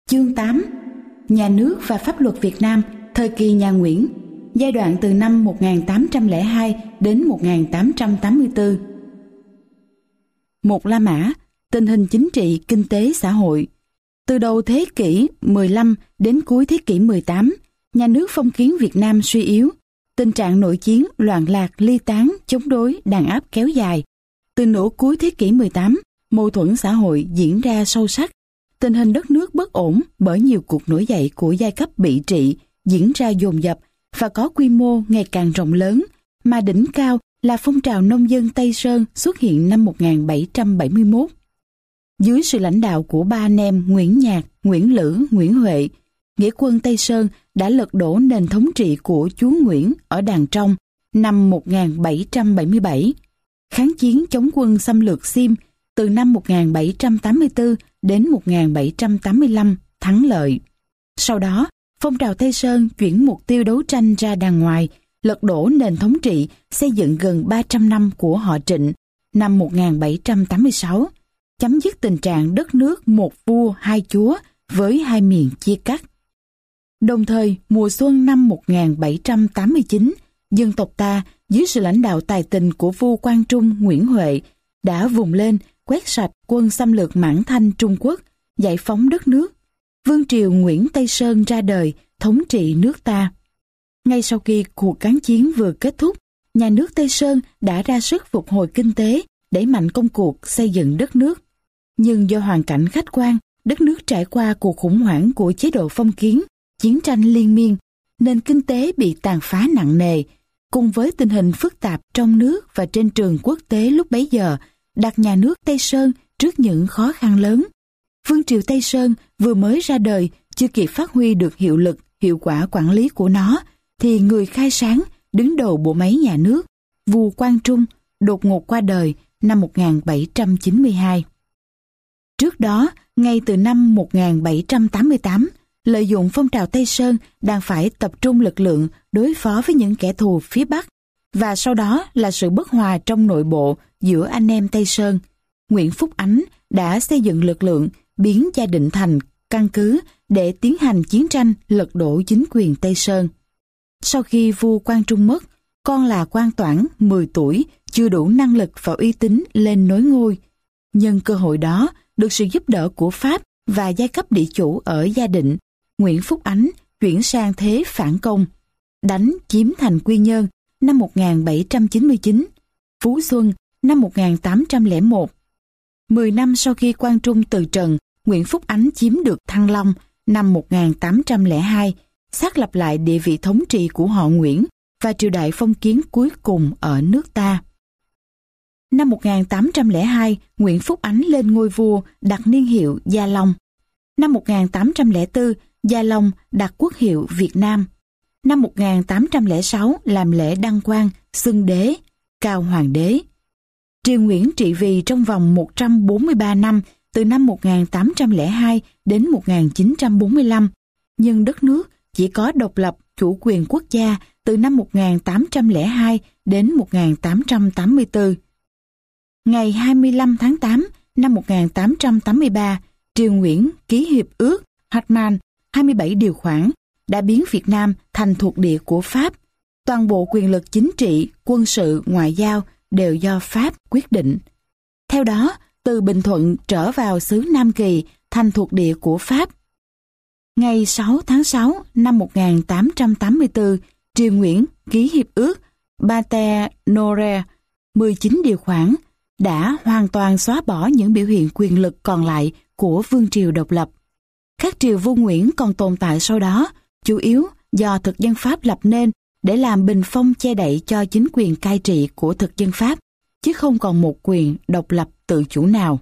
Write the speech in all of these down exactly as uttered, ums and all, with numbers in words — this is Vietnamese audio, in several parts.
Chương tám. Nhà nước và pháp luật Việt Nam thời kỳ nhà Nguyễn, giai đoạn từ năm một nghìn tám trăm lẻ hai đến một nghìn tám trăm tám mươi tư. Một La Mã, tình hình chính trị, kinh tế, xã hội. Từ đầu thế kỷ mười lăm đến cuối thế kỷ mười tám, nhà nước phong kiến Việt Nam suy yếu, tình trạng nội chiến, loạn lạc, ly tán, chống đối, đàn áp kéo dài. Từ nửa cuối thế kỷ mười tám, mâu thuẫn xã hội diễn ra sâu sắc. Tình hình đất nước bất ổn bởi nhiều cuộc nổi dậy của giai cấp bị trị diễn ra dồn dập và có quy mô ngày càng rộng lớn, mà đỉnh cao là phong trào nông dân Tây Sơn xuất hiện năm một nghìn bảy trăm bảy mươi mốt. Dưới sự lãnh đạo của ba anh em Nguyễn Nhạc, Nguyễn Lữ, Nguyễn Huệ, nghĩa quân Tây Sơn đã lật đổ nền thống trị của chúa Nguyễn ở Đàn Trong năm một nghìn bảy trăm bảy mươi bảy. Kháng chiến chống quân xâm lược Xiêm từ năm một nghìn bảy trăm tám mươi tư đến một nghìn bảy trăm tám mươi lăm thắng lợi. Sau đó, phong trào Tây Sơn chuyển mục tiêu đấu tranh ra đàng ngoài, lật đổ nền thống trị xây dựng gần ba trăm năm của họ Trịnh năm một nghìn bảy trăm tám mươi sáu, chấm dứt tình trạng đất nước một vua hai chúa với hai miền chia cắt. Đồng thời, mùa xuân năm một nghìn bảy trăm tám mươi chín, dân tộc ta dưới sự lãnh đạo tài tình của vua Quang Trung Nguyễn Huệ đã vùng lên quét sạch quân xâm lược Mãn Thanh Trung Quốc, giải phóng đất nước. Vương triều Nguyễn Tây Sơn ra đời, thống trị nước ta. Ngay sau khi cuộc kháng chiến vừa kết thúc, nhà nước Tây Sơn đã ra sức phục hồi kinh tế, đẩy mạnh công cuộc xây dựng đất nước. Nhưng do hoàn cảnh khách quan, đất nước trải qua cuộc khủng hoảng của chế độ phong kiến, chiến tranh liên miên, nền kinh tế bị tàn phá nặng nề, cùng với tình hình phức tạp trong nước và trên trường quốc tế lúc bấy giờ, đặt nhà nước Tây Sơn trước những khó khăn lớn. Vương triều Tây Sơn vừa mới ra đời, chưa kịp phát huy được hiệu lực, hiệu quả quản lý của nó, thì người khai sáng đứng đầu bộ máy nhà nước, vua Quang Trung, đột ngột qua đời năm một nghìn bảy trăm chín mươi hai. Trước đó, ngay từ năm một nghìn bảy trăm tám mươi tám, lợi dụng phong trào Tây Sơn đang phải tập trung lực lượng đối phó với những kẻ thù phía Bắc, và sau đó là sự bất hòa trong nội bộ giữa anh em Tây Sơn, Nguyễn Phúc Ánh đã xây dựng lực lượng biến Gia Định thành căn cứ để tiến hành chiến tranh lật đổ chính quyền Tây Sơn. Sau khi vua Quang Trung mất, con là Quang Toản mười tuổi chưa đủ năng lực và uy tín lên nối ngôi. Nhân cơ hội đó, được sự giúp đỡ của Pháp và giai cấp địa chủ ở Gia Định, Nguyễn Phúc Ánh chuyển sang thế phản công, đánh chiếm thành Quy Nhơn năm một nghìn bảy trăm chín mươi chín, Phú Xuân năm một nghìn tám trăm lẻ một. Mười năm sau khi Quang Trung từ trần, Nguyễn Phúc Ánh chiếm được Thăng Long năm một nghìn tám trăm lẻ hai, xác lập lại địa vị thống trị của họ Nguyễn và triều đại phong kiến cuối cùng ở nước ta. Năm một nghìn tám trăm lẻ hai, Nguyễn Phúc Ánh lên ngôi vua, đặt niên hiệu Gia Long. Năm một nghìn tám trăm lẻ bốn, Gia Long đặt quốc hiệu Việt Nam. Năm một nghìn tám trăm lẻ sáu làm lễ đăng quang, xưng đế, cao hoàng đế. Triều Nguyễn trị vì trong vòng một trăm bốn mươi ba năm, từ năm một nghìn tám trăm lẻ hai đến một nghìn chín trăm bốn mươi lăm, nhưng đất nước chỉ có độc lập chủ quyền quốc gia từ năm một nghìn tám trăm lẻ hai đến một nghìn tám trăm tám mươi tư. Ngày hai mươi lăm tháng tám năm một nghìn tám trăm tám mươi ba, Triều Nguyễn ký hiệp ước Hackman hai mươi bảy điều khoản đã biến Việt Nam thành thuộc địa của Pháp. Toàn bộ quyền lực chính trị, quân sự, ngoại giao đều do Pháp quyết định. Theo đó, từ Bình Thuận trở vào xứ Nam Kỳ thành thuộc địa của Pháp. Ngày sáu tháng sáu năm một nghìn tám trăm tám mươi tư, Triều Nguyễn ký hiệp ước Battle-Nore mười chín điều khoản đã hoàn toàn xóa bỏ những biểu hiện quyền lực còn lại của vương triều độc lập. Các triều vua Nguyễn còn tồn tại sau đó, chủ yếu do thực dân Pháp lập nên để làm bình phong che đậy cho chính quyền cai trị của thực dân Pháp, chứ không còn một quyền độc lập tự chủ nào.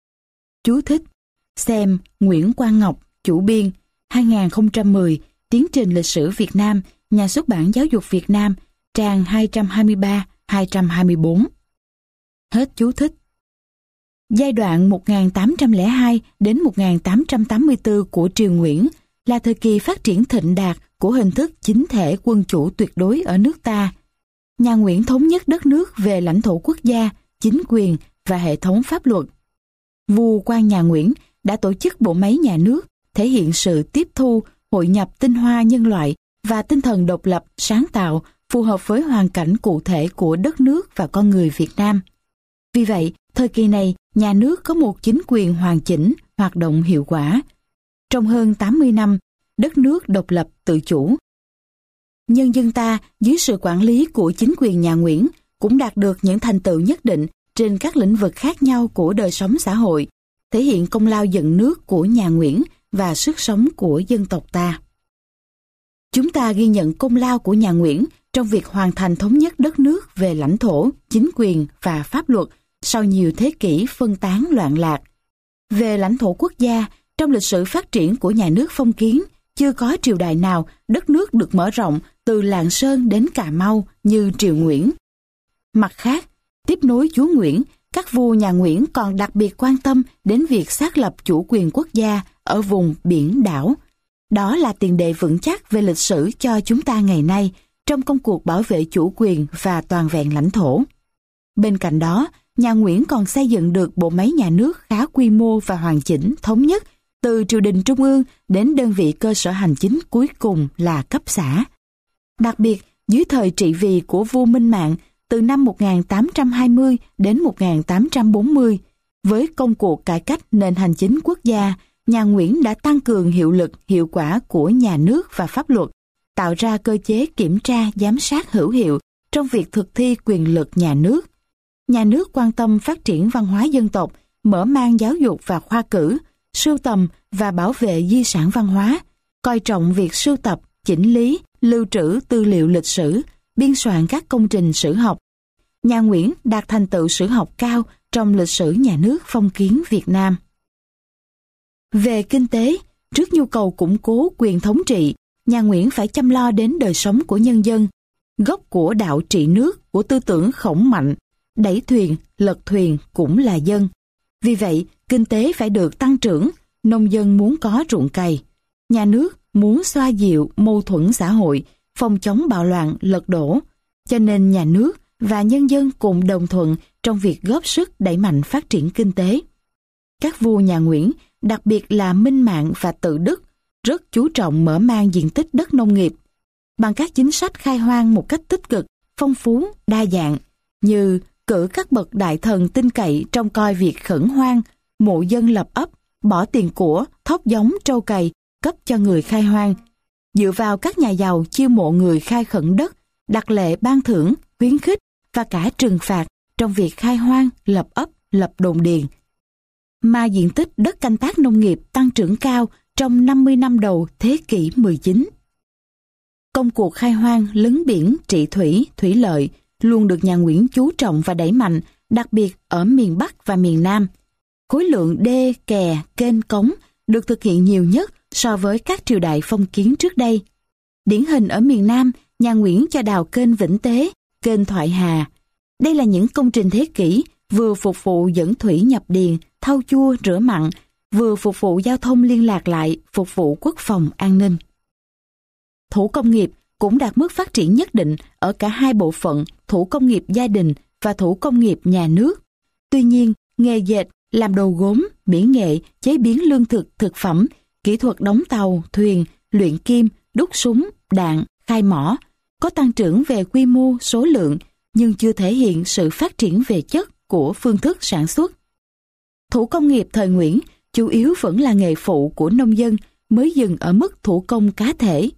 Chú thích: xem Nguyễn Quang Ngọc, chủ biên, hai nghìn không trăm mười, Tiến trình lịch sử Việt Nam, Nhà xuất bản Giáo dục Việt Nam, trang hai trăm hai mươi ba đến hai trăm hai mươi bốn. Hết chú thích. Giai đoạn một nghìn tám trăm lẻ hai đến một nghìn tám trăm tám mươi tư của Triều Nguyễn là thời kỳ phát triển thịnh đạt của hình thức chính thể quân chủ tuyệt đối ở nước ta. Nhà Nguyễn thống nhất đất nước về lãnh thổ quốc gia, chính quyền và hệ thống pháp luật. Vua quan nhà Nguyễn đã tổ chức bộ máy nhà nước thể hiện sự tiếp thu, hội nhập tinh hoa nhân loại và tinh thần độc lập, sáng tạo, phù hợp với hoàn cảnh cụ thể của đất nước và con người Việt Nam. Vì vậy, thời kỳ này, nhà nước có một chính quyền hoàn chỉnh, hoạt động hiệu quả. Trong hơn tám mươi năm, đất nước độc lập tự chủ. Nhân dân ta, dưới sự quản lý của chính quyền nhà Nguyễn, cũng đạt được những thành tựu nhất định trên các lĩnh vực khác nhau của đời sống xã hội, thể hiện công lao dựng nước của nhà Nguyễn và sức sống của dân tộc ta. Chúng ta ghi nhận công lao của nhà Nguyễn trong việc hoàn thành thống nhất đất nước về lãnh thổ, chính quyền và pháp luật sau nhiều thế kỷ phân tán loạn lạc. Về lãnh thổ quốc gia, trong lịch sử phát triển của nhà nước phong kiến, chưa có triều đại nào đất nước được mở rộng từ Lạng Sơn đến Cà Mau như triều Nguyễn. Mặt khác, tiếp nối chúa Nguyễn, các vua nhà Nguyễn còn đặc biệt quan tâm đến việc xác lập chủ quyền quốc gia ở vùng biển đảo. Đó là tiền đề vững chắc về lịch sử cho chúng ta ngày nay trong công cuộc bảo vệ chủ quyền và toàn vẹn lãnh thổ. Bên cạnh đó, nhà Nguyễn còn xây dựng được bộ máy nhà nước khá quy mô và hoàn chỉnh, thống nhất, từ triều đình trung ương đến đơn vị cơ sở hành chính cuối cùng là cấp xã. Đặc biệt, dưới thời trị vì của vua Minh Mạng từ năm một nghìn tám trăm hai mươi đến một nghìn tám trăm bốn mươi, với công cuộc cải cách nền hành chính quốc gia, nhà Nguyễn đã tăng cường hiệu lực, hiệu quả của nhà nước và pháp luật, tạo ra cơ chế kiểm tra, giám sát hữu hiệu trong việc thực thi quyền lực nhà nước. Nhà nước quan tâm phát triển văn hóa dân tộc, mở mang giáo dục và khoa cử, sưu tầm và bảo vệ di sản văn hóa, coi trọng việc sưu tập, chỉnh lý, lưu trữ tư liệu lịch sử, biên soạn các công trình sử học. Nhà Nguyễn đạt thành tựu sử học cao trong lịch sử nhà nước phong kiến Việt Nam. Về kinh tế, trước nhu cầu củng cố quyền thống trị, nhà Nguyễn phải chăm lo đến đời sống của nhân dân. Gốc của đạo trị nước, của tư tưởng Khổng Mạnh, đẩy thuyền, lật thuyền cũng là dân. Vì vậy, kinh tế phải được tăng trưởng, nông dân muốn có ruộng cày. Nhà nước muốn xoa dịu mâu thuẫn xã hội, phòng chống bạo loạn, lật đổ. Cho nên nhà nước và nhân dân cùng đồng thuận trong việc góp sức đẩy mạnh phát triển kinh tế. Các vua nhà Nguyễn, đặc biệt là Minh Mạng và Tự Đức, rất chú trọng mở mang diện tích đất nông nghiệp bằng các chính sách khai hoang một cách tích cực, phong phú, đa dạng, như cử các bậc đại thần tin cậy trông coi việc khẩn hoang, mộ dân lập ấp, bỏ tiền của, thóc giống trâu cày, cấp cho người khai hoang. Dựa vào các nhà giàu chiêu mộ người khai khẩn đất, đặt lệ ban thưởng, khuyến khích và cả trừng phạt trong việc khai hoang, lập ấp, lập đồn điền. Mà diện tích đất canh tác nông nghiệp tăng trưởng cao trong năm mươi năm đầu thế kỷ mười chín. Công cuộc khai hoang, lấn biển, trị thủy, thủy lợi luôn được nhà Nguyễn chú trọng và đẩy mạnh, đặc biệt ở miền Bắc và miền Nam. Khối lượng đê, kè, kênh cống được thực hiện nhiều nhất so với các triều đại phong kiến trước đây. Điển hình ở miền Nam, nhà Nguyễn cho đào kênh Vĩnh Tế, kênh Thoại Hà. Đây là những công trình thế kỷ vừa phục vụ dẫn thủy nhập điền, thau chua, rửa mặn, vừa phục vụ giao thông liên lạc lại, phục vụ quốc phòng an ninh. Thủ công nghiệp cũng đạt mức phát triển nhất định ở cả hai bộ phận thủ công nghiệp gia đình và thủ công nghiệp nhà nước. Tuy nhiên, nghề dệt, làm đồ gốm, mỹ nghệ, chế biến lương thực, thực phẩm, kỹ thuật đóng tàu, thuyền, luyện kim, đúc súng, đạn, khai mỏ, có tăng trưởng về quy mô, số lượng, nhưng chưa thể hiện sự phát triển về chất của phương thức sản xuất. Thủ công nghiệp thời Nguyễn chủ yếu vẫn là nghề phụ của nông dân, mới dừng ở mức thủ công cá thể.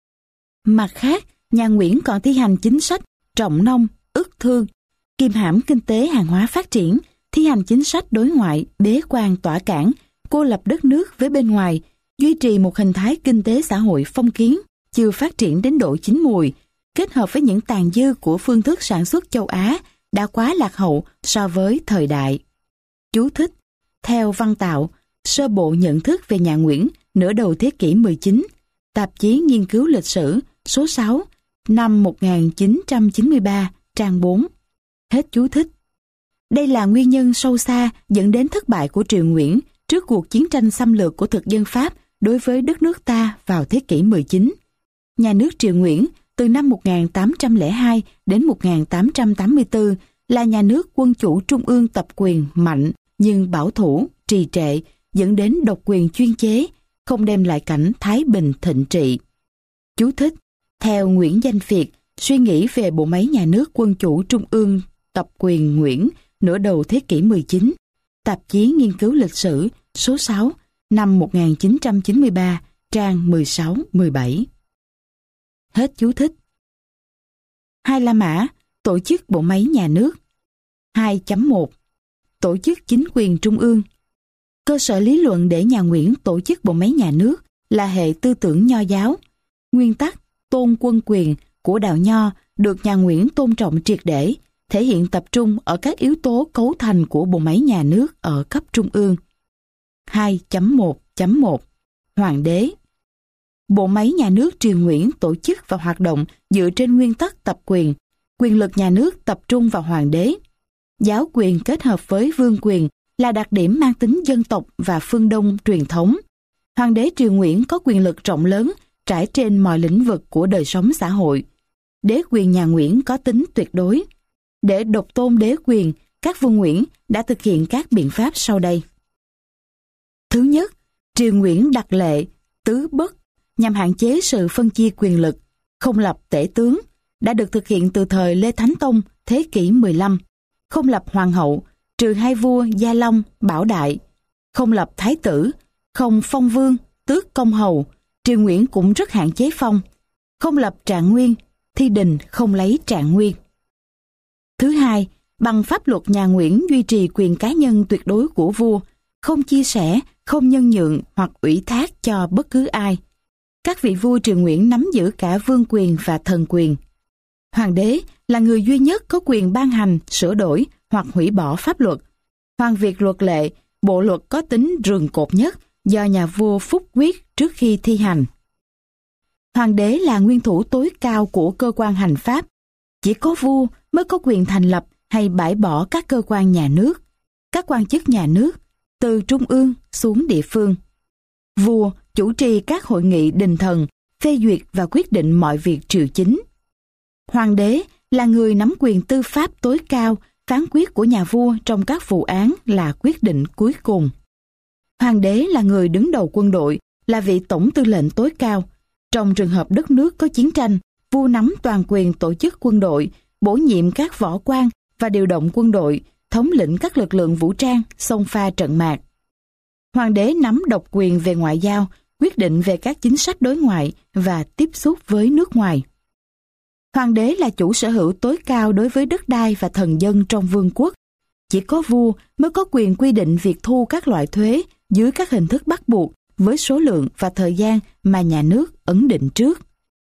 Mặt khác, nhà Nguyễn còn thi hành chính sách trọng nông, ức thương, kiềm hãm kinh tế hàng hóa phát triển, thi hành chính sách đối ngoại, bế quan tỏa cảng, cô lập đất nước với bên ngoài, duy trì một hình thái kinh tế xã hội phong kiến, chưa phát triển đến độ chín mùi, kết hợp với những tàn dư của phương thức sản xuất châu Á đã quá lạc hậu so với thời đại. Chú thích: theo Văn Tạo, sơ bộ nhận thức về nhà Nguyễn nửa đầu thế kỷ mười chín, tạp chí nghiên cứu lịch sử, số sáu, năm một nghìn chín trăm chín mươi ba, trang bốn. Hết chú thích. Đây là nguyên nhân sâu xa dẫn đến thất bại của triều Nguyễn trước cuộc chiến tranh xâm lược của thực dân Pháp đối với đất nước ta vào thế kỷ mười chín. Nhà nước triều Nguyễn từ năm một nghìn tám trăm lẻ hai đến một nghìn tám trăm tám mươi tư là nhà nước quân chủ trung ương tập quyền mạnh nhưng bảo thủ, trì trệ, dẫn đến độc quyền chuyên chế, không đem lại cảnh thái bình thịnh trị. Chú thích: theo Nguyễn Danh Phiệt, suy nghĩ về bộ máy nhà nước quân chủ trung ương tập quyền Nguyễn nửa đầu thế kỷ mười chín, tạp chí nghiên cứu lịch sử số sáu, năm một nghìn chín trăm chín mươi ba, trang mười sáu mười bảy. Hết chú thích. Hai La Mã, tổ chức bộ máy nhà nước. hai chấm một. Tổ chức chính quyền trung ương. Cơ sở lý luận để nhà Nguyễn tổ chức bộ máy nhà nước là hệ tư tưởng Nho giáo. Nguyên tắc tôn quân quyền của đạo Nho được nhà Nguyễn tôn trọng triệt để, thể hiện tập trung ở các yếu tố cấu thành của bộ máy nhà nước ở cấp trung ương. hai chấm một chấm một. Hoàng đế. Bộ máy nhà nước triều Nguyễn tổ chức và hoạt động dựa trên nguyên tắc tập quyền, quyền lực nhà nước tập trung vào hoàng đế. Giáo quyền kết hợp với vương quyền là đặc điểm mang tính dân tộc và phương Đông truyền thống. Hoàng đế triều Nguyễn có quyền lực rộng lớn, trải trên mọi lĩnh vực của đời sống xã hội. Đế quyền nhà Nguyễn có tính tuyệt đối. Để độc tôn đế quyền, các vua Nguyễn đã thực hiện các biện pháp sau đây. Thứ nhất, triều Nguyễn đặt lệ tứ bất nhằm hạn chế sự phân chia quyền lực, không lập tể tướng, đã được thực hiện từ thời Lê Thánh Tông thế kỷ mười lăm, không lập hoàng hậu, trừ hai vua Gia Long, Bảo Đại, không lập thái tử, không phong vương, tước công hầu, triều Nguyễn cũng rất hạn chế phong, không lập trạng nguyên, thi đình không lấy trạng nguyên. Thứ hai, bằng pháp luật nhà Nguyễn duy trì quyền cá nhân tuyệt đối của vua, không chia sẻ, không nhân nhượng hoặc ủy thác cho bất cứ ai. Các vị vua triều Nguyễn nắm giữ cả vương quyền và thần quyền. Hoàng đế là người duy nhất có quyền ban hành, sửa đổi hoặc hủy bỏ pháp luật. Hoàng việc luật lệ, bộ luật có tính rườn cột nhất do nhà vua phúc quyết trước khi thi hành. Hoàng đế là nguyên thủ tối cao của cơ quan hành pháp. Chỉ có vua mới có quyền thành lập hay bãi bỏ các cơ quan nhà nước, các quan chức nhà nước, từ trung ương xuống địa phương. Vua chủ trì các hội nghị đình thần, phê duyệt và quyết định mọi việc triều chính. Hoàng đế là người nắm quyền tư pháp tối cao, phán quyết của nhà vua trong các vụ án là quyết định cuối cùng. Hoàng đế là người đứng đầu quân đội, là vị tổng tư lệnh tối cao. Trong trường hợp đất nước có chiến tranh, vua nắm toàn quyền tổ chức quân đội, bổ nhiệm các võ quan và điều động quân đội, thống lĩnh các lực lượng vũ trang, xông pha trận mạc. Hoàng đế nắm độc quyền về ngoại giao, quyết định về các chính sách đối ngoại và tiếp xúc với nước ngoài. Hoàng đế là chủ sở hữu tối cao đối với đất đai và thần dân trong vương quốc. Chỉ có vua mới có quyền quy định việc thu các loại thuế dưới các hình thức bắt buộc với số lượng và thời gian mà nhà nước ấn định trước.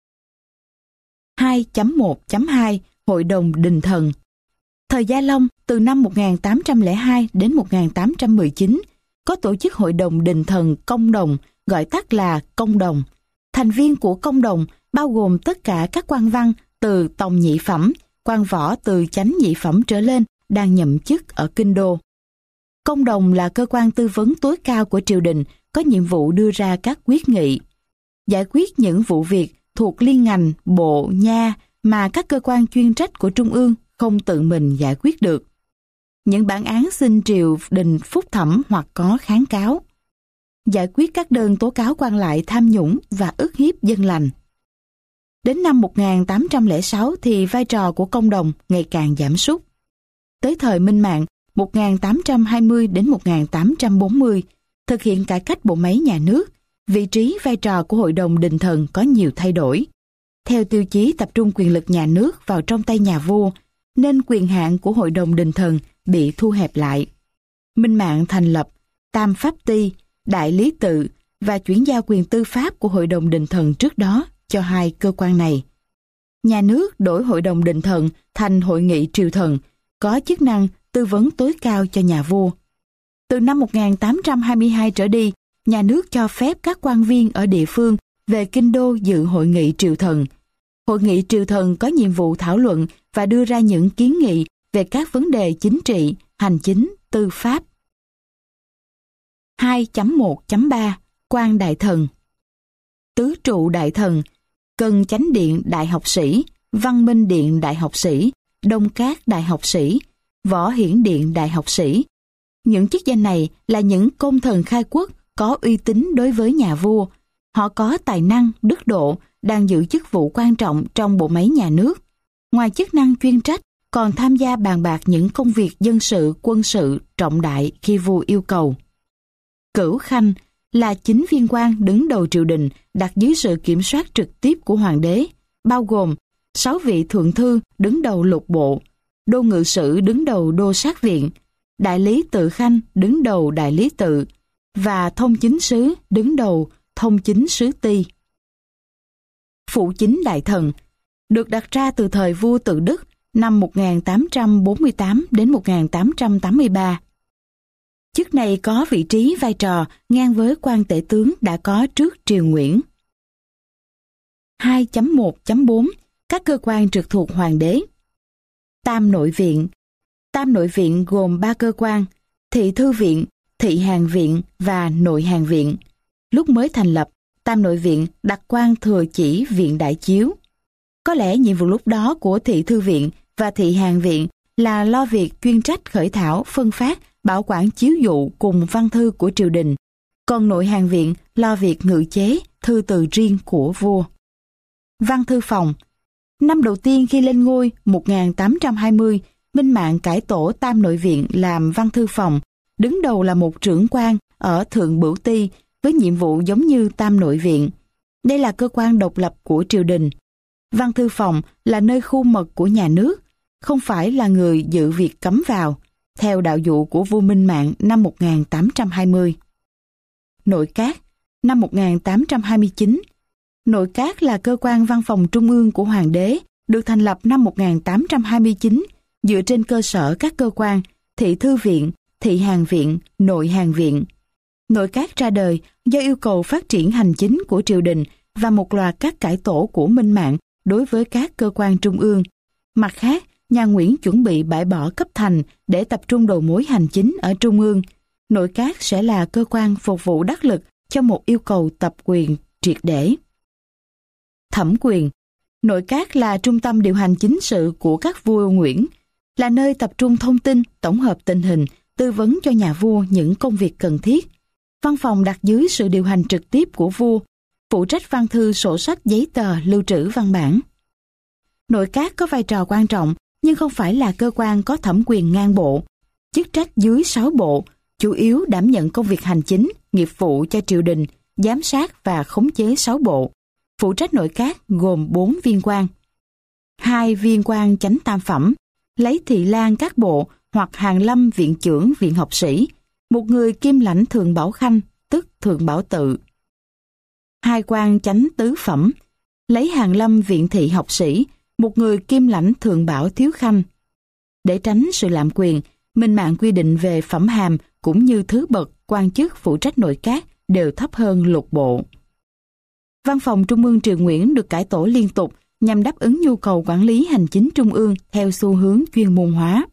hai chấm một chấm hai Hội đồng đình thần. Thời Gia Long từ năm một nghìn tám trăm lẻ hai đến một nghìn tám trăm mười chín có tổ chức Hội đồng đình thần công đồng, gọi tắt là công đồng. Thành viên của công đồng bao gồm tất cả các quan văn từ tòng nhị phẩm, quan võ từ chánh nhị phẩm trở lên đang nhậm chức ở kinh đô. Công đồng là cơ quan tư vấn tối cao của triều đình, có nhiệm vụ đưa ra các quyết nghị, giải quyết những vụ việc thuộc liên ngành, bộ, nha mà các cơ quan chuyên trách của trung ương không tự mình giải quyết được. Những bản án xin triều đình phúc thẩm hoặc có kháng cáo. Giải quyết các đơn tố cáo quan lại tham nhũng và ức hiếp dân lành. Đến năm một nghìn tám trăm lẻ sáu thì vai trò của công đồng ngày càng giảm sút. Tới thời Minh Mạng một nghìn tám trăm hai mươi đến một nghìn tám trăm bốn mươi, thực hiện cải cách bộ máy nhà nước, vị trí vai trò của Hội đồng đình thần có nhiều thay đổi. Theo tiêu chí tập trung quyền lực nhà nước vào trong tay nhà vua, nên quyền hạn của Hội đồng đình thần bị thu hẹp lại. Minh Mạng thành lập Tam Pháp Ty, Đại Lý Tự và chuyển giao quyền tư pháp của Hội đồng đình thần trước đó cho hai cơ quan này. Nhà nước đổi Hội đồng đình thần thành Hội nghị triều thần, có chức năng tư vấn tối cao cho nhà vua. Từ năm một nghìn tám trăm hai mươi hai trở đi, nhà nước cho phép các quan viên ở địa phương về kinh đô dự Hội nghị triều thần. Hội nghị triều thần có nhiệm vụ thảo luận và đưa ra những kiến nghị về các vấn đề chính trị, hành chính, tư pháp. hai chấm một chấm ba Quan đại thần. Tứ trụ đại thần, Cần Chánh điện đại học sĩ, Văn Minh điện đại học sĩ, Đông Cát đại học sĩ, Võ Hiển điện đại học sĩ. Những chức danh này là những công thần khai quốc có uy tín đối với nhà vua. Họ có tài năng, đức độ, đang giữ chức vụ quan trọng trong bộ máy nhà nước. Ngoài chức năng chuyên trách, còn tham gia bàn bạc những công việc dân sự, quân sự trọng đại khi vua yêu cầu. Cửu khanh là chính viên quan đứng đầu triều đình, đặt dưới sự kiểm soát trực tiếp của hoàng đế, bao gồm sáu vị thượng thư đứng đầu lục bộ, đô ngự sử đứng đầu đô sát viện, đại lý tự khanh đứng đầu đại lý tự, và thông chính sứ đứng đầu thông chính sứ ty. Phụ chính đại thần được đặt ra từ thời vua Tự Đức năm một nghìn tám trăm bốn mươi tám đến một nghìn tám trăm tám mươi ba. Chức này có vị trí vai trò ngang với quan tể tướng đã có trước triều Nguyễn. hai chấm một chấm bốn Các cơ quan trực thuộc hoàng đế. Tam nội viện. Tam nội viện gồm ba cơ quan: thị thư viện, thị hàng viện và nội hàng viện. Lúc mới thành lập, Tam nội viện đặt quan thừa chỉ viện đại chiếu. Có lẽ nhiệm vụ lúc đó của thị thư viện và thị hàng viện là lo việc chuyên trách khởi thảo, phân phát, bảo quản chiếu dụ cùng văn thư của triều đình. Còn nội hàng viện lo việc ngự chế, thư từ riêng của vua. Văn thư phòng. Năm đầu tiên khi lên ngôi một nghìn tám trăm hai mươi, Minh Mạng cải tổ Tam nội viện làm văn thư phòng, đứng đầu là một trưởng quan ở Thượng Bửu Ti với nhiệm vụ giống như Tam nội viện. Đây là cơ quan độc lập của triều đình. Văn thư phòng là nơi khu mật của nhà nước, không phải là người dự việc cấm vào, theo đạo dụ của vua Minh Mạng năm một nghìn tám trăm hai mươi. Nội các. Năm một nghìn tám trăm hai mươi chín, nội các là cơ quan văn phòng trung ương của hoàng đế, được thành lập năm một nghìn tám trăm hai mươi chín dựa trên cơ sở các cơ quan thị thư viện, thị hàng viện, nội hàng viện. Nội các ra đời do yêu cầu phát triển hành chính của triều đình và một loạt các cải tổ của Minh Mạng đối với các cơ quan trung ương. Mặt khác, nhà Nguyễn chuẩn bị bãi bỏ cấp thành để tập trung đầu mối hành chính ở trung ương. Nội các sẽ là cơ quan phục vụ đắc lực cho một yêu cầu tập quyền triệt để. Thẩm quyền. Nội các là trung tâm điều hành chính sự của các vua Nguyễn, là nơi tập trung thông tin, tổng hợp tình hình, tư vấn cho nhà vua những công việc cần thiết. Văn phòng đặt dưới sự điều hành trực tiếp của vua, phụ trách văn thư, sổ sách, giấy tờ, lưu trữ văn bản. Nội các có vai trò quan trọng nhưng không phải là cơ quan có thẩm quyền ngang bộ. Chức trách dưới sáu bộ, chủ yếu đảm nhận công việc hành chính, nghiệp vụ cho triều đình, giám sát và khống chế sáu bộ. Phụ trách nội các gồm bốn viên quan. Hai viên quan chánh tam phẩm, lấy thị lang các bộ hoặc hàn lâm viện trưởng viện học sĩ, một người kiêm lãnh thường bảo khanh, tức thường bảo tự. Hai quan chánh tứ phẩm, lấy hàn lâm viện thị học sĩ, một người kiêm lãnh thường bảo thiếu khanh. Để tránh sự lạm quyền, Minh Mạng quy định về phẩm hàm cũng như thứ bậc quan chức phụ trách nội các đều thấp hơn lục bộ. Văn phòng Trung ương triều Nguyễn được cải tổ liên tục nhằm đáp ứng nhu cầu quản lý hành chính trung ương theo xu hướng chuyên môn hóa.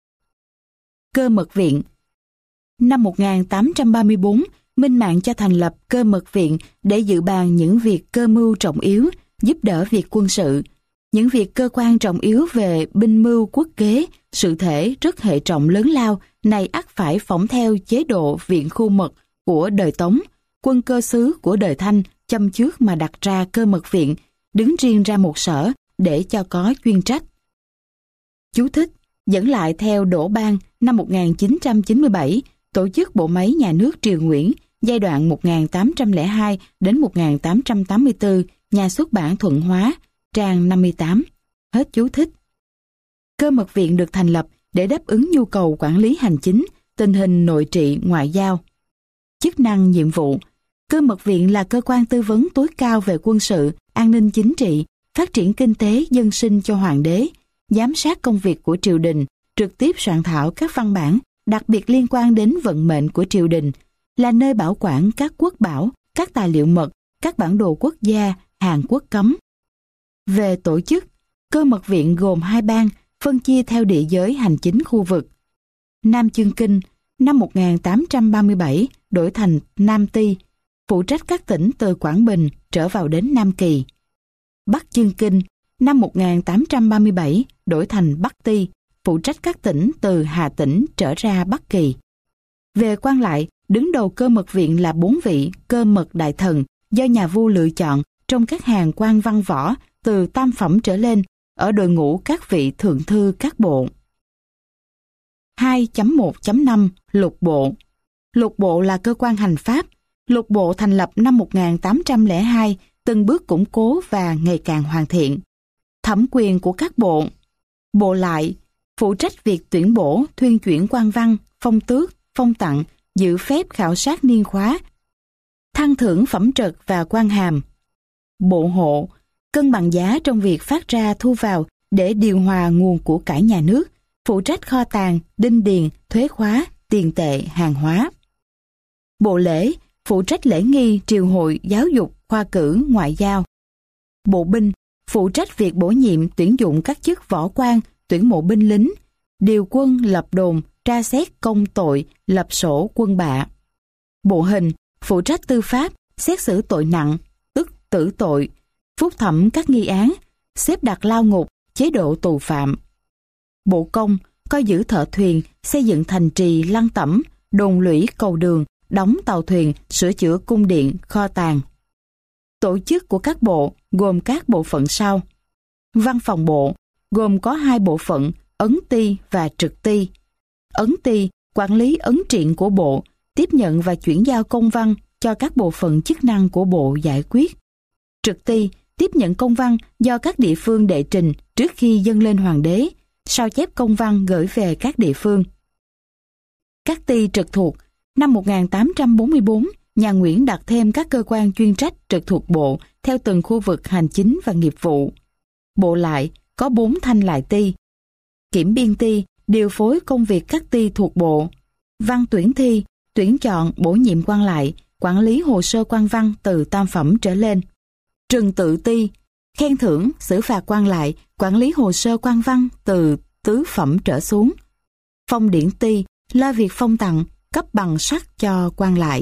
Cơ mật viện. Năm một nghìn tám trăm ba mươi tư, Minh Mạng cho thành lập cơ mật viện để dự bàn những việc cơ mưu trọng yếu, giúp đỡ việc quân sự. Những việc cơ quan trọng yếu về binh mưu quốc kế, sự thể rất hệ trọng lớn lao, này ắt phải phỏng theo chế độ viện khu mật của đời Tống, quân cơ xứ của đời Thanh, châm chước mà đặt ra cơ mật viện, đứng riêng ra một sở để cho có chuyên trách. Chú thích: dẫn lại theo Đỗ Ban năm một nghìn chín trăm chín mươi bảy, tổ chức bộ máy nhà nước triều Nguyễn, giai đoạn một nghìn tám trăm lẻ hai đến một nghìn tám trăm tám mươi tư, nhà xuất bản Thuận Hóa, trang năm mươi tám. Hết chú thích. Cơ mật viện được thành lập để đáp ứng nhu cầu quản lý hành chính, tình hình nội trị, ngoại giao. Chức năng, nhiệm vụ. Cơ mật viện là cơ quan tư vấn tối cao về quân sự, an ninh chính trị, phát triển kinh tế, dân sinh cho hoàng đế, giám sát công việc của triều đình, trực tiếp soạn thảo các văn bản, đặc biệt liên quan đến vận mệnh của triều đình, là nơi bảo quản các quốc bảo, các tài liệu mật, các bản đồ quốc gia, hàng quốc cấm. Về tổ chức, cơ mật viện gồm hai ban, phân chia theo địa giới hành chính khu vực. Nam Chương Kinh, năm một nghìn tám trăm ba mươi bảy đổi thành Nam Ti, phụ trách các tỉnh từ Quảng Bình trở vào đến Nam Kỳ. Bắc Chương Kinh, năm một nghìn tám trăm ba mươi bảy đổi thành Bắc Ti, phụ trách các tỉnh từ Hà Tĩnh trở ra Bắc Kỳ. Về quan lại, Đứng đầu cơ mật viện là bốn vị cơ mật đại thần do nhà vua lựa chọn trong các hàng quan văn võ từ tam phẩm trở lên ở đội ngũ các vị thượng thư các bộ. hai chấm một chấm năm Lục bộ. Lục bộ là cơ quan hành pháp. Lục bộ thành lập năm một nghìn tám trăm lẻ hai, từng bước củng cố và ngày càng hoàn thiện. Thẩm quyền của các bộ. Bộ lại phụ trách việc tuyển bổ, thuyên chuyển quan văn, phong tước, phong tặng, giữ phép khảo sát niên khóa, thăng thưởng phẩm trật và quan hàm. Bộ hộ cân bằng giá trong việc phát ra thu vào để điều hòa nguồn của cải nhà nước, phụ trách kho tàng, đinh điền, thuế khóa, tiền tệ, hàng hóa. Bộ lễ phụ trách lễ nghi, triều hội, giáo dục, khoa cử, ngoại giao. Bộ binh phụ trách việc bổ nhiệm, tuyển dụng các chức võ quan, tuyển mộ binh lính, điều quân, lập đồn, tra xét công tội, lập sổ quân bạ. Bộ hình phụ trách tư pháp, xét xử tội nặng, tức tử tội, phúc thẩm các nghi án, xếp đặt lao ngục, chế độ tù phạm. Bộ công coi giữ thợ thuyền, xây dựng thành trì, lăng tẩm, đồn lũy, cầu đường, đóng tàu thuyền, sửa chữa cung điện, kho tàng. Tổ chức của các bộ gồm các bộ phận sau. Văn phòng bộ gồm có hai bộ phận, ấn ty và trực ty. Ấn ty quản lý ấn triện của bộ, tiếp nhận và chuyển giao công văn cho các bộ phận chức năng của bộ giải quyết. Trực ty tiếp nhận công văn do các địa phương đệ trình trước khi dâng lên hoàng đế, sao chép công văn gửi về các địa phương. Các ty trực thuộc. Năm một nghìn tám trăm bốn mươi tư, nhà Nguyễn đặt thêm các cơ quan chuyên trách trực thuộc bộ theo từng khu vực hành chính và nghiệp vụ. Bộ lại có bốn thanh lại ty. Kiểm biên ty điều phối công việc các ty thuộc bộ. Văn tuyển thi tuyển chọn bổ nhiệm quan lại, quản lý hồ sơ quan văn từ tam phẩm trở lên. Trừng tự ty khen thưởng xử phạt quan lại, quản lý hồ sơ quan văn từ tứ phẩm trở xuống. Phong điển ty lo việc phong tặng, cấp bằng sắc cho quan lại.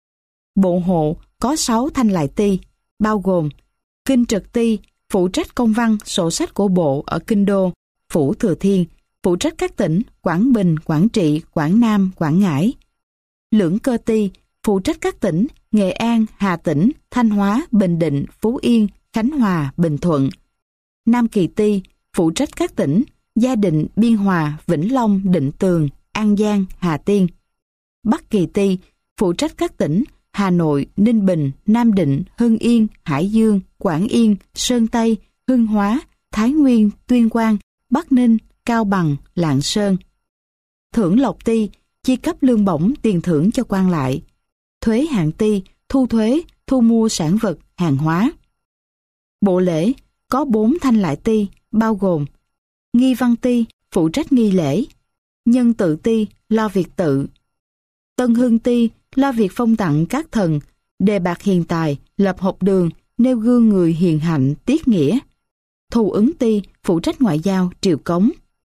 Bộ hộ có sáu thanh lại ty, bao gồm kinh trực ty phụ trách công văn, sổ sách của bộ ở Kinh Đô, Phủ Thừa Thiên, phụ trách các tỉnh Quảng Bình, Quảng Trị, Quảng Nam, Quảng Ngãi. Lưỡng cơ ty phụ trách các tỉnh Nghệ An, Hà Tĩnh, Thanh Hóa, Bình Định, Phú Yên, Khánh Hòa, Bình Thuận. Nam kỳ ty phụ trách các tỉnh Gia Định, Biên Hòa, Vĩnh Long, Định Tường, An Giang, Hà Tiên. Bắc kỳ ty phụ trách các tỉnh Hà Nội, Ninh Bình, Nam Định, Hưng Yên, Hải Dương, Quảng Yên, Sơn Tây, Hưng Hóa, Thái Nguyên, Tuyên Quang, Bắc Ninh, Cao Bằng, Lạng Sơn. Thưởng lộc ty chi cấp lương bổng, tiền thưởng cho quan lại. Thuế hạng ty thu thuế, thu mua sản vật, hàng hóa. Bộ lễ có bốn thanh lại ty, bao gồm nghi văn ty phụ trách nghi lễ, nhân tự ty lo việc tự, tân hưng ty lo việc phong tặng các thần, đề bạt hiền tài, lập học đường, nêu gương người hiền hạnh, tiết nghĩa. Thù ứng ty phụ trách ngoại giao, triều cống.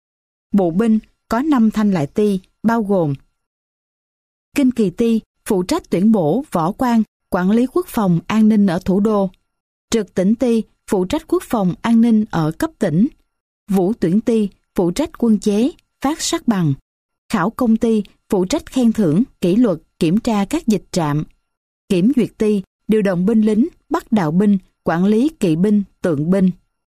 Bộ binh có năm thanh lại ty, bao gồm kinh kỳ ty phụ trách tuyển bổ võ quan, quản lý quốc phòng an ninh ở thủ đô. Trực tỉnh ty phụ trách quốc phòng an ninh ở cấp tỉnh. Vũ tuyển ty phụ trách quân chế, phát sắc bằng. Khảo công ty phụ trách khen thưởng, kỷ luật, kiểm tra các dịch trạm. Kiểm duyệt ty điều động binh lính, bắt đạo binh, quản lý kỵ binh, tượng binh.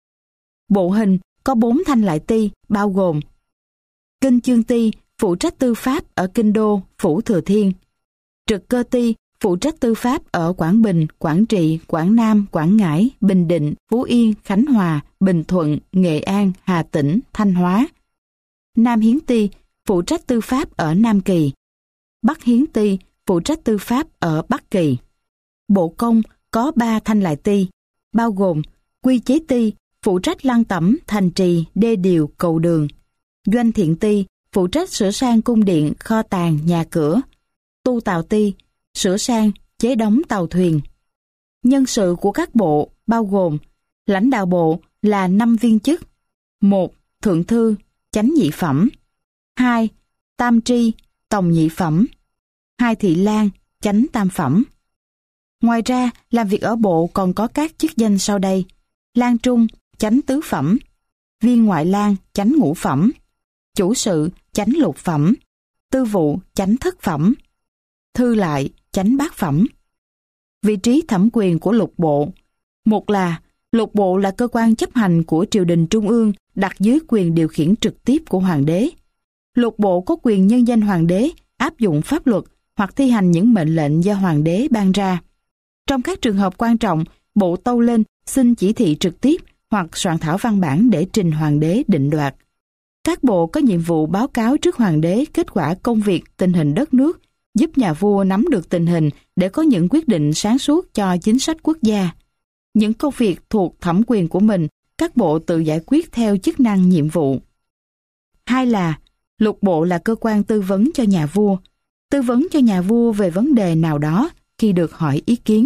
Bộ hình có bốn thanh lại ty, bao gồm kinh chương ty phụ trách tư pháp ở Kinh Đô, Phủ Thừa Thiên. Trực cơ ty phụ trách tư pháp ở Quảng Bình, Quảng Trị, Quảng Nam, Quảng Ngãi, Bình Định, Phú Yên, Khánh Hòa, Bình Thuận, Nghệ An, Hà Tĩnh, Thanh Hóa. Nam hiến ty phụ trách tư pháp ở Nam Kỳ. Bắc hiến ty phụ trách tư pháp ở Bắc Kỳ. Bộ công có ba thanh lại ty, bao gồm quy chế ty phụ trách lăng tẩm, thành trì, đê điều, cầu đường. Doanh thiện ty phụ trách sửa sang cung điện, kho tàng, nhà cửa. Tu tàu ty sửa sang, chế đóng tàu thuyền. Nhân sự của các bộ bao gồm lãnh đạo bộ là năm viên chức. một. Thượng thư, chánh nhị phẩm. hai. Tam tri, tổng nhị phẩm. hai. Thị lang, chánh tam phẩm. Ngoài ra, làm việc ở bộ còn có các chức danh sau đây: lang trung, chánh tứ phẩm. Viên ngoại lang, chánh ngũ phẩm. Chủ sự, chánh lục phẩm. Tư vụ, chánh thất phẩm. thư lại, chánh bát phẩm. Vị trí thẩm quyền của lục bộ. Một là, lục bộ là cơ quan chấp hành của triều đình trung ương đặt dưới quyền điều khiển trực tiếp của hoàng đế. Lục bộ có quyền nhân danh hoàng đế, áp dụng pháp luật hoặc thi hành những mệnh lệnh do hoàng đế ban ra. Trong các trường hợp quan trọng, bộ tâu lên xin chỉ thị trực tiếp hoặc soạn thảo văn bản để trình hoàng đế định đoạt. Các bộ có nhiệm vụ báo cáo trước hoàng đế kết quả công việc, tình hình đất nước, giúp nhà vua nắm được tình hình để có những quyết định sáng suốt cho chính sách quốc gia. Những công việc thuộc thẩm quyền của mình, các bộ tự giải quyết theo chức năng nhiệm vụ. Hai là, lục bộ là cơ quan tư vấn cho nhà vua, tư vấn cho nhà vua về vấn đề nào đó khi được hỏi ý kiến.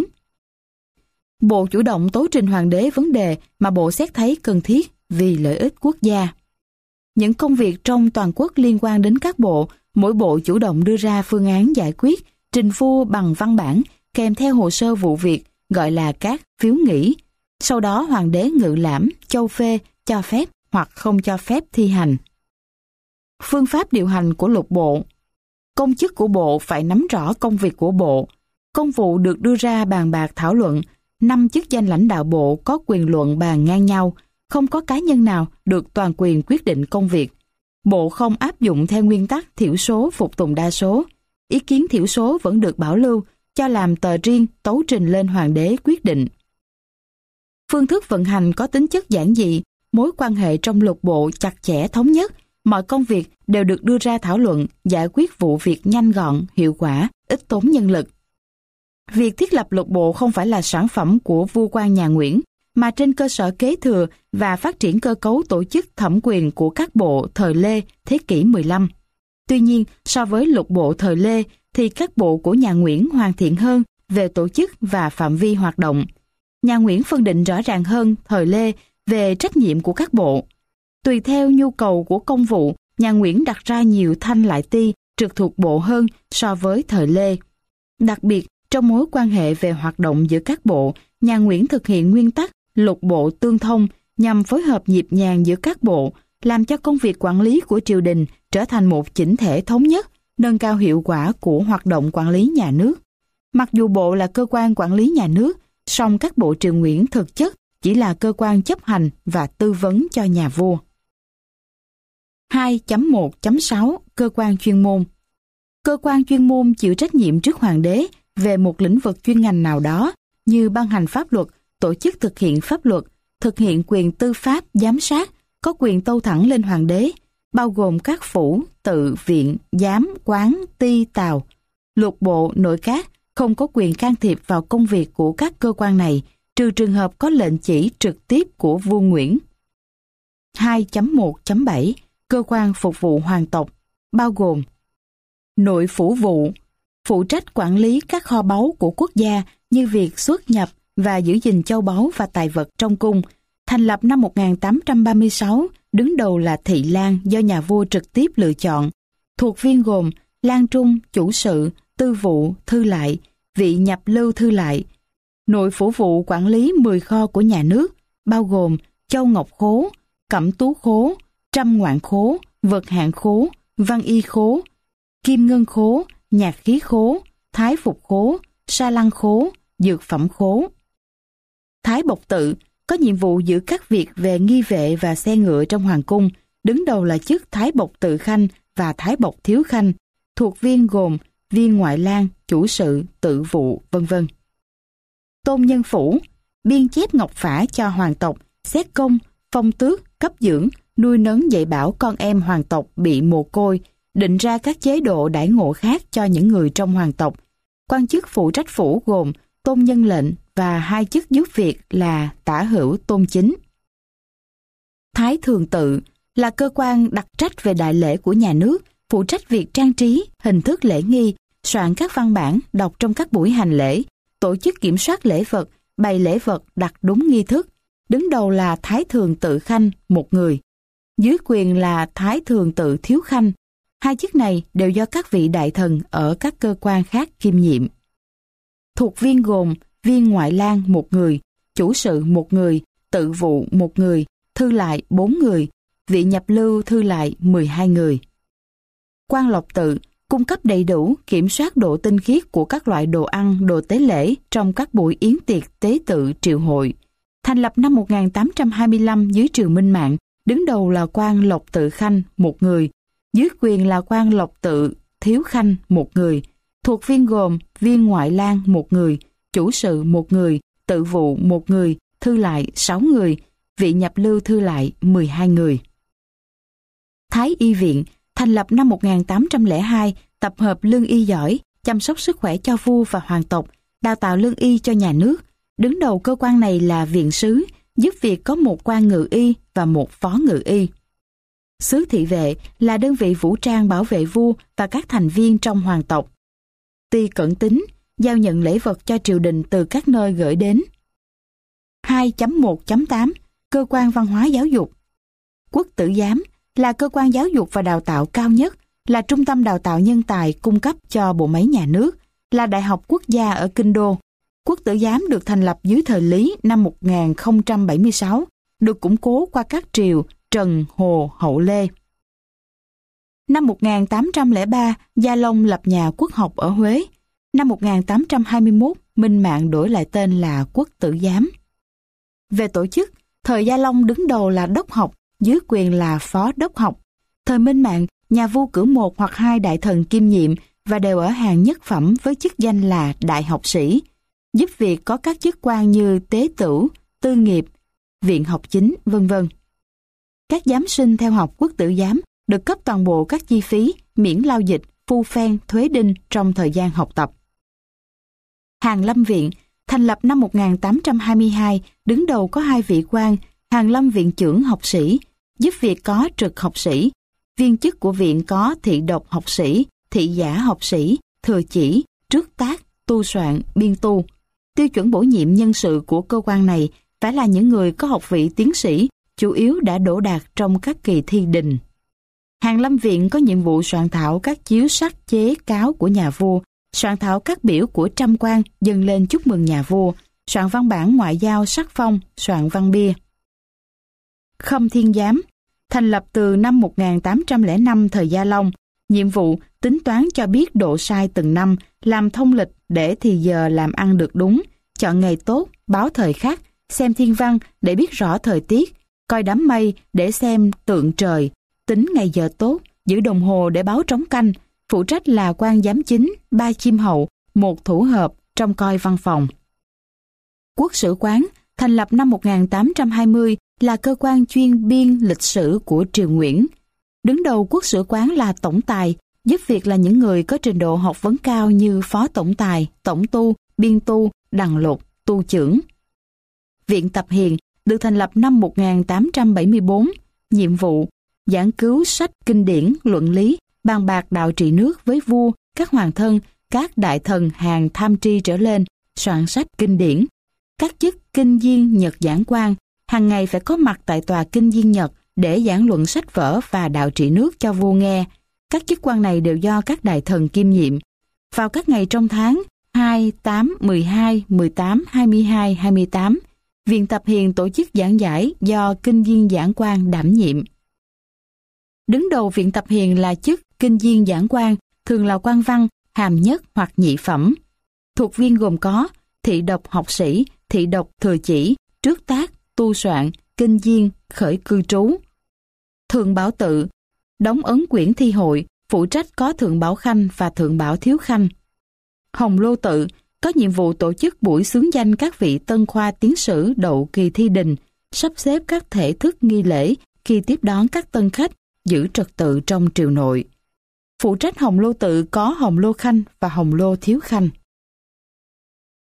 Bộ chủ động tấu trình hoàng đế vấn đề mà bộ xét thấy cần thiết vì lợi ích quốc gia. Những công việc trong toàn quốc liên quan đến các bộ, mỗi bộ chủ động đưa ra phương án giải quyết, trình vua bằng văn bản, kèm theo hồ sơ vụ việc, gọi là các phiếu nghị. Sau đó hoàng đế ngự lãm, châu phê, cho phép hoặc không cho phép thi hành. Phương pháp điều hành của lục bộ. Công chức của bộ phải nắm rõ công việc của bộ. Công vụ được đưa ra bàn bạc thảo luận. Năm chức danh lãnh đạo bộ có quyền luận bàn ngang nhau. Không có cá nhân nào được toàn quyền quyết định công việc. Bộ không áp dụng theo nguyên tắc thiểu số phục tùng đa số. Ý kiến thiểu số vẫn được bảo lưu, cho làm tờ riêng tấu trình lên hoàng đế quyết định. Phương thức vận hành có tính chất giản dị, mối quan hệ trong lục bộ chặt chẽ thống nhất, mọi công việc đều được đưa ra thảo luận, giải quyết vụ việc nhanh gọn, hiệu quả, ít tốn nhân lực. Việc thiết lập lục bộ không phải là sản phẩm của vua quan nhà Nguyễn, mà trên cơ sở kế thừa và phát triển cơ cấu tổ chức thẩm quyền của các bộ thời Lê, thế kỷ mười lăm. Tuy nhiên, so với lục bộ thời Lê, thì các bộ của nhà Nguyễn hoàn thiện hơn về tổ chức và phạm vi hoạt động. Nhà Nguyễn phân định rõ ràng hơn thời Lê về trách nhiệm của các bộ. Tùy theo nhu cầu của công vụ, nhà Nguyễn đặt ra nhiều thanh lại ti trực thuộc bộ hơn so với thời Lê. Đặc biệt, trong mối quan hệ về hoạt động giữa các bộ, nhà Nguyễn thực hiện nguyên tắc lục bộ tương thông nhằm phối hợp nhịp nhàng giữa các bộ, làm cho công việc quản lý của triều đình trở thành một chỉnh thể thống nhất, nâng cao hiệu quả của hoạt động quản lý nhà nước. Mặc dù bộ là cơ quan quản lý nhà nước, song các bộ triều Nguyễn thực chất chỉ là cơ quan chấp hành và tư vấn cho nhà vua. hai chấm một chấm sáu Cơ quan chuyên môn. Cơ quan chuyên môn chịu trách nhiệm trước hoàng đế về một lĩnh vực chuyên ngành nào đó, như ban hành pháp luật, tổ chức thực hiện pháp luật, thực hiện quyền tư pháp, giám sát, có quyền tâu thẳng lên hoàng đế, bao gồm các phủ, tự, viện, giám, quán, ty, tào. Lục bộ, nội các không có quyền can thiệp vào công việc của các cơ quan này, trừ trường hợp có lệnh chỉ trực tiếp của vua Nguyễn. hai chấm một chấm bảy Cơ quan phục vụ hoàng tộc, bao gồm nội phủ vụ, phụ trách quản lý các kho báu của quốc gia như việc xuất nhập và giữ gìn châu báu và tài vật trong cung, thành lập năm một nghìn tám trăm ba mươi sáu, đứng đầu là thị lang do nhà vua trực tiếp lựa chọn. Thuộc viên gồm lang trung, chủ sự, tư vụ, thư lại, vị nhập lưu thư lại. Nội phủ vụ quản lý mười kho của nhà nước, bao gồm châu ngọc khố, cẩm tú khố, trăm ngoạn khố, vật hạng khố, văn y khố, kim ngân khố, nhạc khí khố, thái phục khố, sa lăng khố, dược phẩm khố. Thái bộc tự có nhiệm vụ giữ các việc về nghi vệ và xe ngựa trong hoàng cung, đứng đầu là chức thái bộc tự khanh và thái bộc thiếu khanh. Thuộc viên gồm viên ngoại lang, chủ sự, tự vụ, vân vân. Tôn nhân phủ biên chép ngọc phả cho hoàng tộc, xét công, phong tước, cấp dưỡng, nuôi nấng dạy bảo con em hoàng tộc bị mồ côi, định ra các chế độ đãi ngộ khác cho những người trong hoàng tộc. Quan chức phụ trách phủ gồm tôn nhân lệnh và hai chức giúp việc là tả hữu, tôn chính. Thái thường tự là cơ quan đặc trách về đại lễ của nhà nước, phụ trách việc trang trí, hình thức lễ nghi, soạn các văn bản đọc trong các buổi hành lễ, tổ chức kiểm soát lễ vật, bày lễ vật đặt đúng nghi thức. Đứng đầu là Thái thường tự khanh, một người. Dưới quyền là Thái thường tự thiếu khanh. Hai chức này đều do các vị đại thần ở các cơ quan khác kiêm nhiệm. Thuộc viên gồm viên ngoại lang một người, chủ sự một người, tự vụ một người, thư lại bốn người, vị nhập lưu thư lại mười hai người. Quan lộc tự cung cấp đầy đủ, kiểm soát độ tinh khiết của các loại đồ ăn, đồ tế lễ trong các buổi yến tiệc tế tự triều hội. Thành lập năm một nghìn tám trăm hai mươi lăm dưới triều Minh Mạng, đứng đầu là quan Lộc Tự Khanh một người, dưới quyền là quan Lộc Tự Thiếu Khanh một người, thuộc viên gồm viên ngoại lang một người, chủ sự một người, tự vụ một người, thư lại sáu người, vị nhập lưu thư lại mười hai người. Thái Y Viện thành lập năm một nghìn tám trăm lẻ hai, tập hợp lương y giỏi, chăm sóc sức khỏe cho vua và hoàng tộc, đào tạo lương y cho nhà nước. Đứng đầu cơ quan này là viện sứ, giúp việc có một quan ngự y và một phó ngự y. Sứ thị vệ là đơn vị vũ trang bảo vệ vua và các thành viên trong hoàng tộc. Ty cẩn tín, giao nhận lễ vật cho triều đình từ các nơi gửi đến. hai chấm một chấm tám Cơ quan văn hóa giáo dục. Quốc tử giám là cơ quan giáo dục và đào tạo cao nhất, là trung tâm đào tạo nhân tài cung cấp cho bộ máy nhà nước, là đại học quốc gia ở Kinh Đô. Quốc tử giám được thành lập dưới thời Lý năm một nghìn không trăm bảy mươi sáu, được củng cố qua các triều Trần, Hồ, Hậu Lê. Năm một nghìn tám trăm lẻ ba, Gia Long lập nhà quốc học ở Huế. Năm một nghìn tám trăm hai mươi mốt, Minh Mạng đổi lại tên là Quốc tử giám. Về tổ chức, thời Gia Long đứng đầu là đốc học, dưới quyền là phó đốc học. Thời Minh Mạng, nhà vua cử một hoặc hai đại thần kiêm nhiệm và đều ở hàng nhất phẩm với chức danh là đại học sĩ, giúp việc có các chức quan như tế tửu, tư nghiệp, viện học chính, vân vân. Các giám sinh theo học quốc tử giám được cấp toàn bộ các chi phí, miễn lao dịch, phu phen, thuế đinh trong thời gian học tập. Hàn Lâm Viện thành lập năm một nghìn tám trăm hai mươi hai, đứng đầu có hai vị quan, Hàn Lâm viện trưởng học sĩ, giúp việc có trực học sĩ. Viên chức của viện có thị độc học sĩ, thị giả học sĩ, thừa chỉ, trước tác, tu soạn, biên tu. Tiêu chuẩn bổ nhiệm nhân sự của cơ quan này phải là những người có học vị tiến sĩ, chủ yếu đã đỗ đạt trong các kỳ thi đình. Hàn Lâm viện có nhiệm vụ soạn thảo các chiếu sắc chế cáo của nhà vua, soạn thảo các biểu của trăm quan dâng lên chúc mừng nhà vua, soạn văn bản ngoại giao sắc phong, soạn văn bia. Khâm Thiên Giám thành lập từ năm một nghìn tám trăm lẻ năm thời Gia Long, nhiệm vụ tính toán cho biết độ sai từng năm, làm thông lịch để thì giờ làm ăn được đúng, chọn ngày tốt, báo thời khắc, xem thiên văn để biết rõ thời tiết, coi đám mây để xem tượng trời, tính ngày giờ tốt, giữ đồng hồ để báo trống canh, phụ trách là quan giám chính, ba chiêm hậu, một thủ hợp trong coi văn phòng. Quốc sử quán thành lập năm một nghìn tám trăm hai mươi là cơ quan chuyên biên lịch sử của triều Nguyễn. Đứng đầu quốc sử quán là tổng tài, giúp việc là những người có trình độ học vấn cao như phó tổng tài, tổng tu, biên tu, đằng lục, tu chưởng. Viện Tập Hiền được thành lập năm một nghìn tám trăm bảy mươi tư, nhiệm vụ giảng cứu sách kinh điển, luận lý, bàn bạc đạo trị nước với vua, các hoàng thân, các đại thần hàng tham tri trở lên, soạn sách kinh điển. Các chức kinh viên Nhật giảng quan, hàng ngày phải có mặt tại tòa kinh viên Nhật để giảng luận sách vở và đạo trị nước cho vua nghe. Các chức quan này đều do các đại thần kiêm nhiệm. Vào các ngày trong tháng hai, tám, mười hai, mười tám, hai mươi hai, hai mươi tám, Viện Tập Hiền tổ chức giảng giải do kinh viên giảng quan đảm nhiệm. Đứng đầu Viện Tập Hiền là chức kinh viên giảng quan, thường là quan văn, hàm nhất hoặc nhị phẩm. Thuộc viên gồm có thị độc học sĩ, thị độc thừa chỉ, trước tác, tu soạn, kinh viên, khởi cư trú. Thượng Bảo Tự đóng ấn quyển thi hội, phụ trách có Thượng Bảo Khanh và Thượng Bảo Thiếu Khanh. Hồng Lô Tự có nhiệm vụ tổ chức buổi xướng danh các vị tân khoa tiến sử đậu kỳ thi đình, sắp xếp các thể thức nghi lễ khi tiếp đón các tân khách, giữ trật tự trong triều nội. Phụ trách Hồng Lô Tự có Hồng Lô Khanh và Hồng Lô Thiếu Khanh.